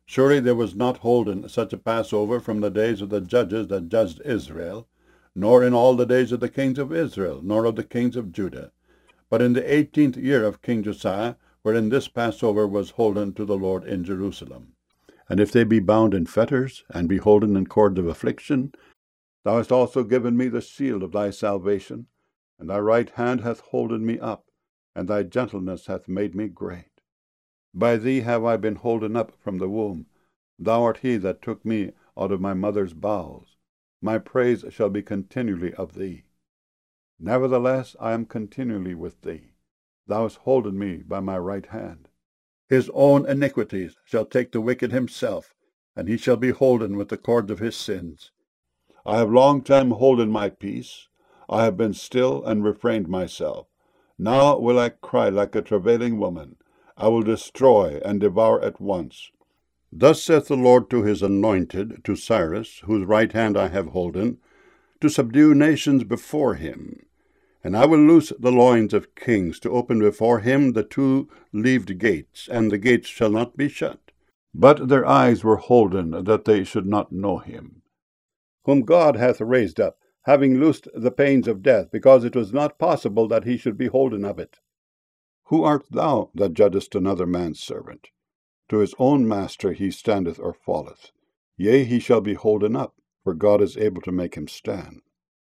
Surely there was not holden such a Passover from the days of the judges that judged Israel, nor in all the days of the kings of Israel, nor of the kings of Judah, but in the 18th year of King Josiah, wherein this Passover was holden to the Lord in Jerusalem. And if they be bound in fetters, and be holden in cords of affliction, thou hast also given me the shield of thy salvation, and thy right hand hath holden me up, and thy gentleness hath made me great. By thee have I been holden up from the womb. Thou art he that took me out of my mother's bowels. My praise shall be continually of thee. Nevertheless I am continually with thee. Thou hast holden me by my right hand. His own iniquities shall take the wicked himself, and he shall be holden with the cords of his sins. I have long time holden my peace. I have been still and refrained myself. Now will I cry like a travailing woman. I will destroy and devour at once. Thus saith the Lord to his anointed, to Cyrus, whose right hand I have holden, to subdue nations before him. And I will loose the loins of kings, to open before him the two-leaved gates, and the gates shall not be shut. But their eyes were holden, that they should not know him, whom God hath raised up, having loosed the pains of death, because it was not possible that he should be holden of it. Who art thou that judgest another man's servant? To his own master he standeth or falleth. Yea, he shall be holden up, for God is able to make him stand.